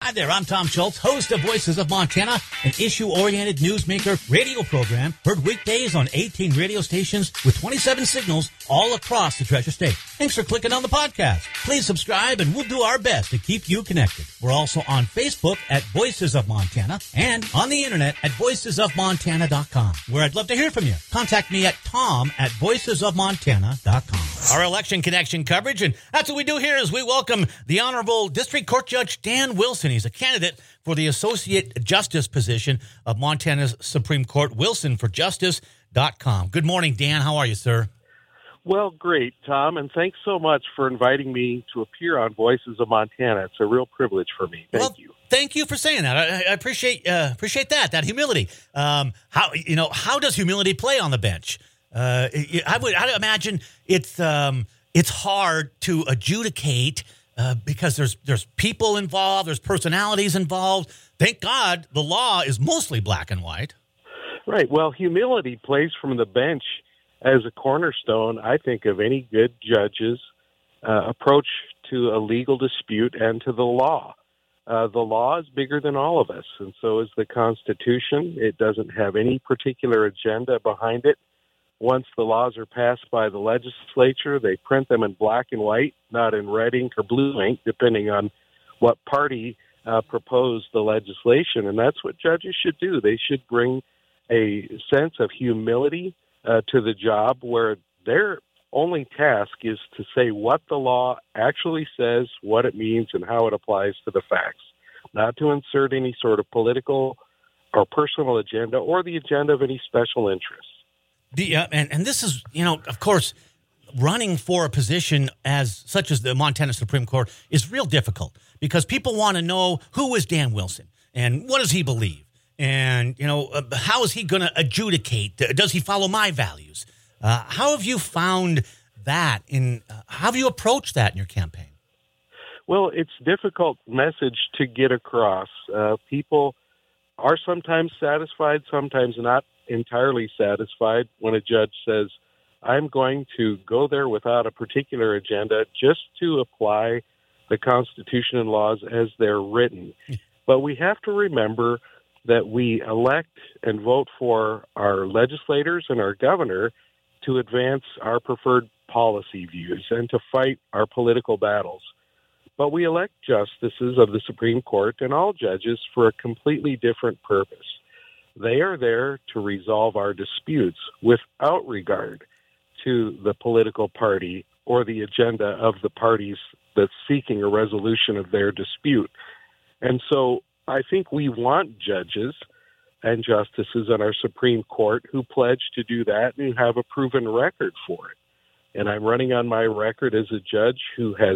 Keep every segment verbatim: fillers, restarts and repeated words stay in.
Hi there, I'm Tom Schultz, host of Voices of Montana, an issue-oriented newsmaker radio program heard weekdays on eighteen radio stations with twenty-seven signals all across the Treasure State. Thanks for clicking on the podcast. Please subscribe and we'll do our best to keep you connected. We're also on Facebook at Voices of Montana and on the internet at voices of montana dot com, where I'd love to hear from you. Contact me at tom at voices of montana dot com. Our election connection coverage, and that's what we do here, is we welcome the Honorable District Court Judge Dan Wilson. He's a candidate for the Associate Justice position of Montana's Supreme Court. Wilson for justice dot com. Good morning, Dan. How are you, sir? Well, great, Tom, and thanks so much for inviting me to appear on Voices of Montana. It's a real privilege for me. Thank well, you. Thank you for saying that. I, I appreciate uh, appreciate that, that humility. Um, how you know how does humility play on the bench? Uh, I would I imagine it's um, it's hard to adjudicate uh, because there's there's people involved, there's personalities involved. Thank God the law is mostly black and white. Right. Well, humility plays from the bench as a cornerstone, I think, of any good judge's uh, approach to a legal dispute and to the law. Uh, the law is bigger than all of us, and so is the Constitution. It doesn't have any particular agenda behind it. Once the laws are passed by the legislature, they print them in black and white, not in red ink or blue ink, depending on what party uh, proposed the legislation. And that's what judges should do. They should bring a sense of humility uh, to the job, where their only task is to say what the law actually says, what it means, and how it applies to the facts, not to insert any sort of political or personal agenda or the agenda of any special interest. The, uh, and, and this is, you know, of course, running for a position as such as the Montana Supreme Court is real difficult because people want to know, who is Dan Wilson and what does he believe? And, you know, uh, how is he going to adjudicate? Does he follow my values? Uh, how have you found that in, uh, how have you approached that in your campaign? Well, it's a difficult message to get across. Uh, people are sometimes satisfied, sometimes not entirely satisfied when a judge says, I'm going to go there without a particular agenda just to apply the Constitution and laws as they're written. But we have to remember that we elect and vote for our legislators and our governor to advance our preferred policy views and to fight our political battles. But we elect justices of the Supreme Court and all judges for a completely different purpose. They are there to resolve our disputes without regard to the political party or the agenda of the parties that's seeking a resolution of their dispute. And so I think we want judges and justices on our Supreme Court who pledge to do that and have a proven record for it. And I'm running on my record as a judge who has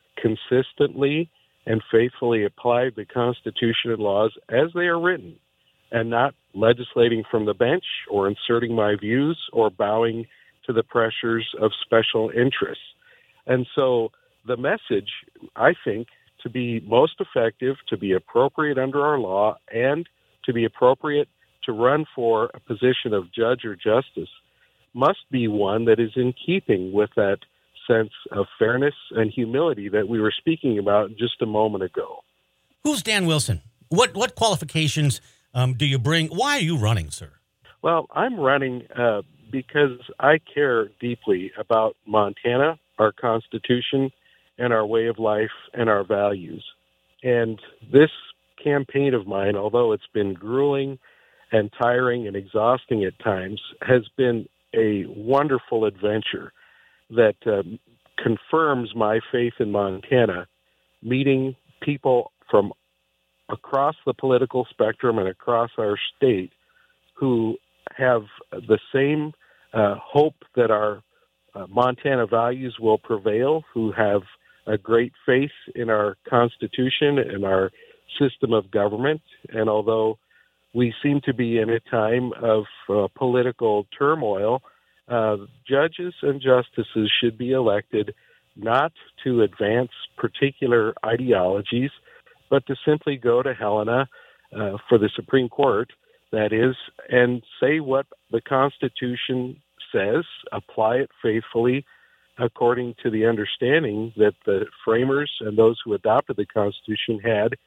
consistently and faithfully applied the Constitution and laws as they are written, and not legislating from the bench or inserting my views or bowing to the pressures of special interests. And so the message, I think, to be most effective, to be appropriate under our law, and to be appropriate to run for a position of judge or justice must be one that is in keeping with that sense of fairness and humility that we were speaking about just a moment ago. Who's Dan Wilson? What what qualifications um, do you bring? Why are you running, sir? Well, I'm running uh, because I care deeply about Montana, our Constitution, and our way of life and our values. And this campaign of mine, although it's been grueling and tiring and exhausting at times, has been a wonderful adventure that uh, confirms my faith in Montana, meeting people from across the political spectrum and across our state who have the same uh, hope that our uh, Montana values will prevail, who have a great faith in our Constitution and our system of government. And although we seem to be in a time of uh, political turmoil, uh, judges and justices should be elected not to advance particular ideologies, but to simply go to Helena uh, for the Supreme Court, that is, and say what the Constitution says, apply it faithfully according to the understanding that the framers and those who adopted the Constitution had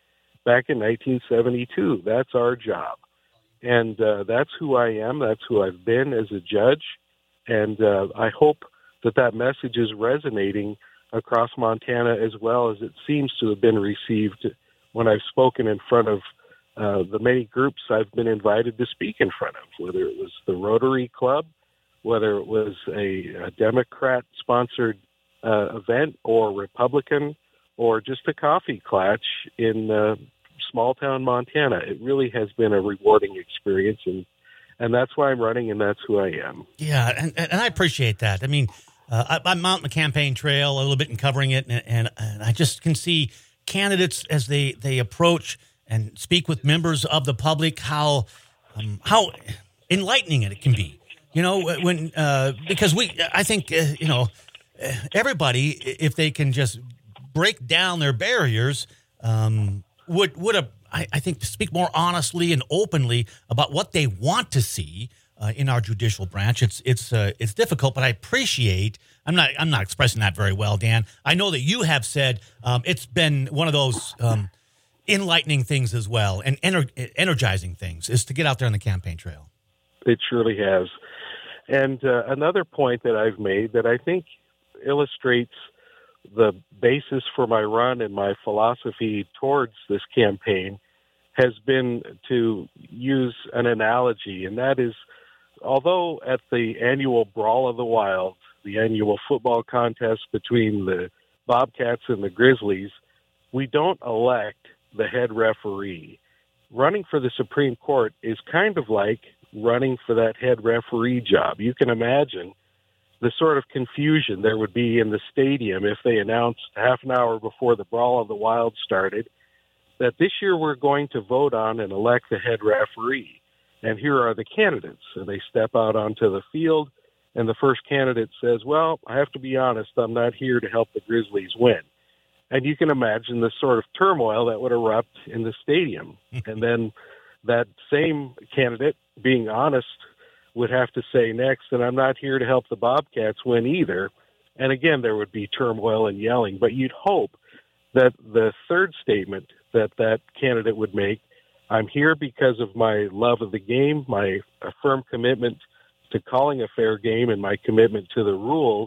back in nineteen seventy-two. That's our job. And uh, that's who I am. That's who I've been as a judge. And uh, I hope that that message is resonating across Montana as well as it seems to have been received when I've spoken in front of uh, the many groups I've been invited to speak in front of, whether it was the Rotary Club, whether it was a, a Democrat-sponsored uh, event or Republican, or just a coffee clutch in uh, small-town Montana. It really has been a rewarding experience, and and that's why I'm running, and that's who I am. Yeah, and, and I appreciate that. I mean, uh, I, I'm out on the campaign trail a little bit and covering it, and, and, and I just can see candidates as they, they approach and speak with members of the public, how um, how enlightening it can be. You know, when uh, because we, I think, uh, you know, everybody, if they can just break down their barriers, um, would would a, I, I think speak more honestly and openly about what they want to see uh, in our judicial branch. It's it's uh, it's difficult, but I appreciate. I'm not I'm not expressing that very well, Dan. I know that you have said um, it's been one of those um, enlightening things as well, and ener- energizing things is to get out there on the campaign trail. It surely has. And uh, another point that I've made that I think illustrates the basis for my run and my philosophy towards this campaign has been to use an analogy, and that is, although at the annual Brawl of the Wild, the annual football contest between the Bobcats and the Grizzlies, we don't elect the head referee. Running for the Supreme Court is kind of like running for that head referee job. You can imagine the sort of confusion there would be in the stadium if they announced half an hour before the Brawl of the Wild started that this year we're going to vote on and elect the head referee. And here are the candidates. And they step out onto the field, and the first candidate says, well, I have to be honest, I'm not here to help the Grizzlies win. And you can imagine the sort of turmoil that would erupt in the stadium. And then that same candidate, being honest, would have to say next, and I'm not here to help the Bobcats win either. And again, there would be turmoil and yelling. But you'd hope that the third statement that that candidate would make, I'm here because of my love of the game, my firm commitment to calling a fair game, and my commitment to the rules,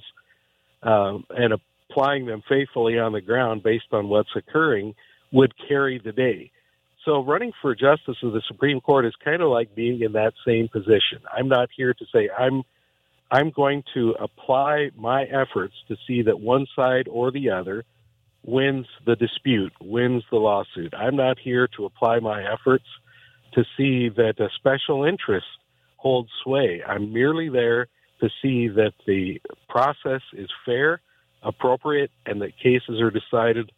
um, and applying them faithfully on the ground based on what's occurring, would carry the day. So running for justice of the Supreme Court is kind of like being in that same position. I'm not here to say I'm I'm going to apply my efforts to see that one side or the other wins the dispute, wins the lawsuit. I'm not here to apply my efforts to see that a special interest holds sway. I'm merely there to see that the process is fair, appropriate, and that cases are decided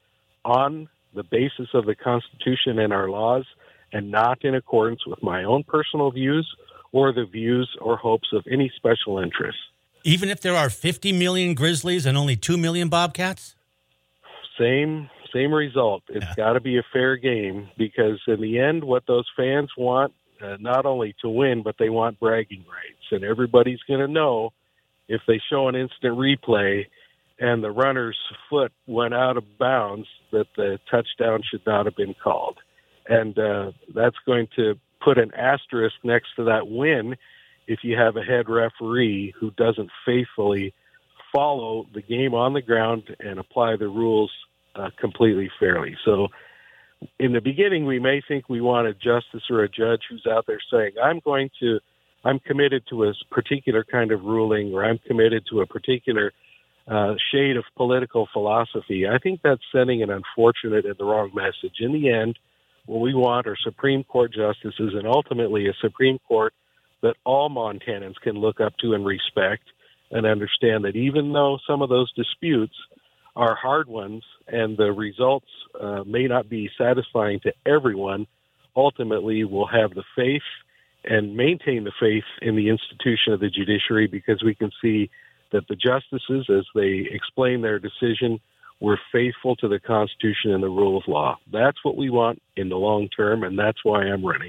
on the basis of the Constitution and our laws, and not in accordance with my own personal views or the views or hopes of any special interest. Even if there are fifty million Grizzlies and only two million Bobcats? Same same result. It's yeah. got to be a fair game, because in the end, what those fans want, uh, not only to win, but they want bragging rights. And everybody's going to know if they show an instant replay and the runner's foot went out of bounds, that the touchdown should not have been called. And uh, that's going to put an asterisk next to that win if you have a head referee who doesn't faithfully follow the game on the ground and apply the rules uh, completely fairly. So in the beginning, we may think we want a justice or a judge who's out there saying, I'm going to, I'm committed to a particular kind of ruling, or I'm committed to a particular Uh, shade of political philosophy. I think that's sending an unfortunate and the wrong message. In the end, what we want are Supreme Court justices, and ultimately a Supreme Court that all Montanans can look up to and respect, and understand that even though some of those disputes are hard ones and the results uh, may not be satisfying to everyone, ultimately we'll have the faith and maintain the faith in the institution of the judiciary, because we can see that the justices, as they explain their decision, were faithful to the Constitution and the rule of law. That's what we want in the long term, and that's why I'm running.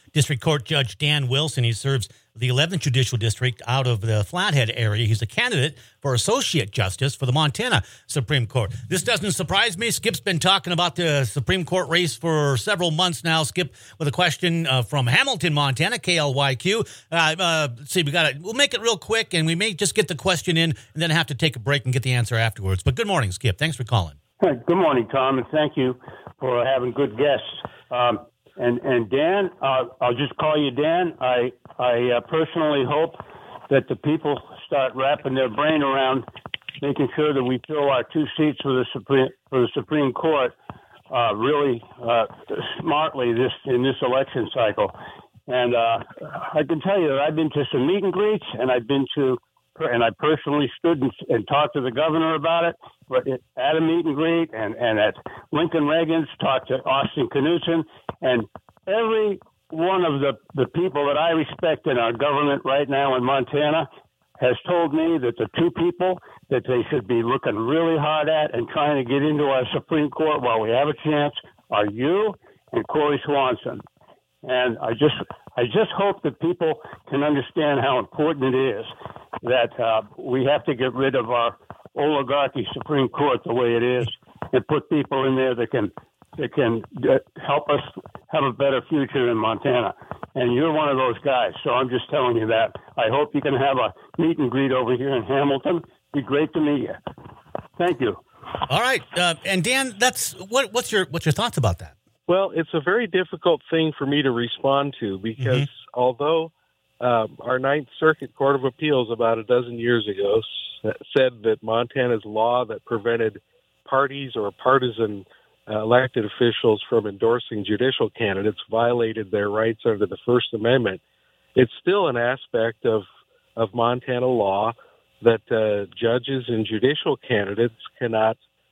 District Court Judge Dan Wilson. He serves the eleventh Judicial District out of the Flathead area. He's a candidate for Associate Justice for the Montana Supreme Court. This doesn't surprise me. Skip's been talking about the Supreme Court race for several months now. Skip, with a question uh, from Hamilton, Montana, K L Y Q. Uh, uh, let's see, we got it. We'll make it real quick, and we may just get the question in and then have to take a break and get the answer afterwards. But good morning, Skip. Thanks for calling. Hi, good morning, Tom, and thank you for having good guests. Um, and and Dan, uh, I'll just call you Dan. I I uh, personally hope that the people start wrapping their brain around making sure that we fill our two seats for the Supreme for the Supreme Court uh, really uh, smartly this in this election cycle. And uh, I can tell you that I've been to some meet and greets, and I've been to and I personally stood and, and talked to the governor about it at a meet and greet, and, and at Lincoln Reagan's, talked to Austin Knudsen, and every one of the, the people that I respect in our government right now in Montana has told me that the two people that they should be looking really hard at and trying to get into our Supreme Court while we have a chance are you and Corey Swanson. And I just I just hope that people can understand how important it is that uh, we have to get rid of our oligarchy Supreme Court the way it is and put people in there that can that can uh, help us have a better future in Montana. And you're one of those guys, so I'm just telling you that. I hope you can have a meet and greet over here in Hamilton. Be great to meet you. Thank you. All right, uh, and Dan, that's what, what's your what's your thoughts about that? Well, it's a very difficult thing for me to respond to because mm-hmm. although uh, our Ninth Circuit Court of Appeals about a dozen years ago s- said that Montana's law that prevented parties or partisan uh, elected officials from endorsing judicial candidates violated their rights under the First Amendment, it's still an aspect of, of Montana law that uh, judges and judicial candidates cannot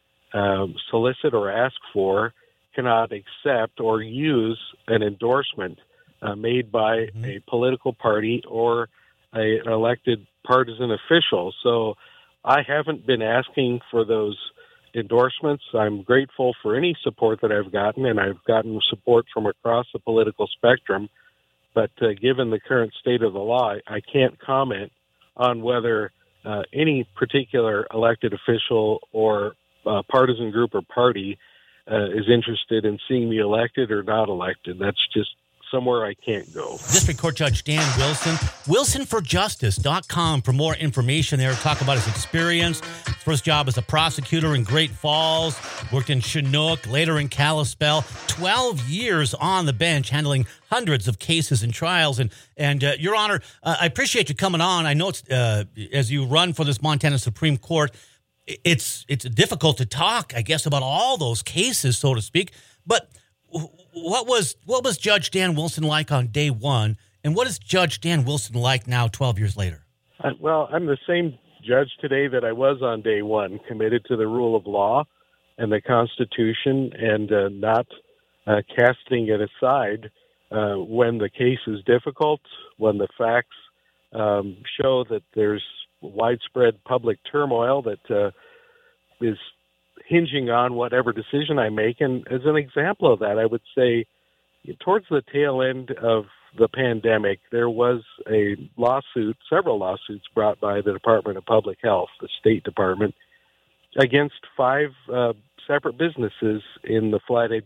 um, solicit or ask for, cannot accept or use an endorsement uh, made by mm-hmm. a political party or a, an elected partisan official. So I haven't been asking for those endorsements. I'm grateful for any support that I've gotten, and I've gotten support from across the political spectrum. But uh, given the current state of the law, I, I can't comment on whether uh, any particular elected official or uh, partisan group or party Uh, is interested in seeing me elected or not elected. That's just somewhere I can't go. District Court Judge Dan Wilson, wilson for justice dot com for more information there. Talk about his experience. His first job as a prosecutor in Great Falls, worked in Chinook, later in Kalispell. twelve years on the bench, handling hundreds of cases and trials. And, and uh, Your Honor, uh, I appreciate you coming on. I know it's uh, as you run for this Montana Supreme Court, It's it's difficult to talk, I guess, about all those cases, so to speak. But what was what was Judge Dan Wilson like on day one, and what is Judge Dan Wilson like now, twelve years later? Uh, well, I'm the same judge today that I was on day one, committed to the rule of law and the Constitution, and uh, not uh, casting it aside uh, when the case is difficult, when the facts um, show that there's widespread public turmoil that uh, is hinging on whatever decision I make. And as an example of that, I would say towards the tail end of the pandemic, there was a lawsuit, several lawsuits brought by the Department of Public Health, the State Department, against five uh, separate businesses in the Flathead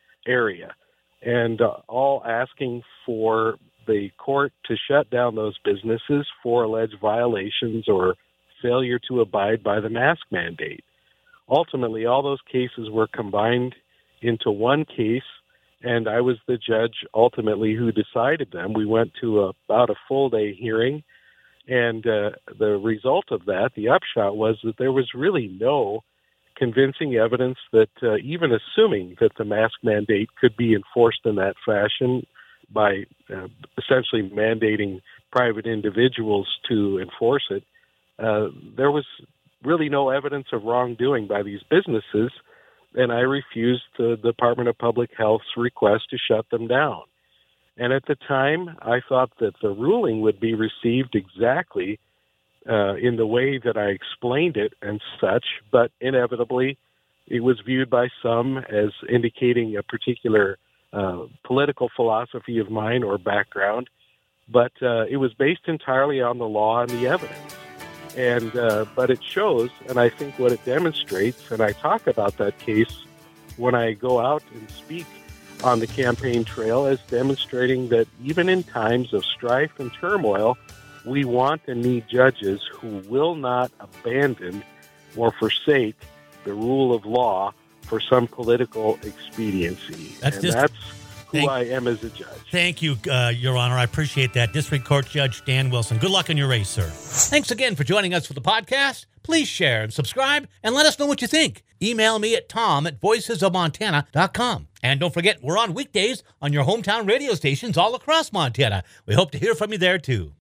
area, and uh, all asking for the court to shut down those businesses for alleged violations or failure to abide by the mask mandate. Ultimately, all those cases were combined into one case, and I was the judge ultimately who decided them. We went to a, about a full day hearing, and uh, the result of that, the upshot, was that there was really no convincing evidence that uh, even assuming that the mask mandate could be enforced in that fashion, by uh, essentially mandating private individuals to enforce it, uh, there was really no evidence of wrongdoing by these businesses, and I refused the Department of Public Health's request to shut them down. And at the time, I thought that the ruling would be received exactly uh, in the way that I explained it and such, but inevitably it was viewed by some as indicating a particular uh, political philosophy of mine or background, but uh, it was based entirely on the law and the evidence. And uh, but it shows, and I think what it demonstrates, and I talk about that case when I go out and speak on the campaign trail, as demonstrating that even in times of strife and turmoil, we want and need judges who will not abandon or forsake the rule of law for some political expediency. That's and just, that's who thank, I am as a judge. Thank you, uh, Your Honor. I appreciate that. District Court Judge Dan Wilson. Good luck in your race, sir. Thanks again for joining us for the podcast. Please share and subscribe and let us know what you think. Email me at tom at voices of montana dot com. And don't forget, we're on weekdays on your hometown radio stations all across Montana. We hope to hear from you there, too.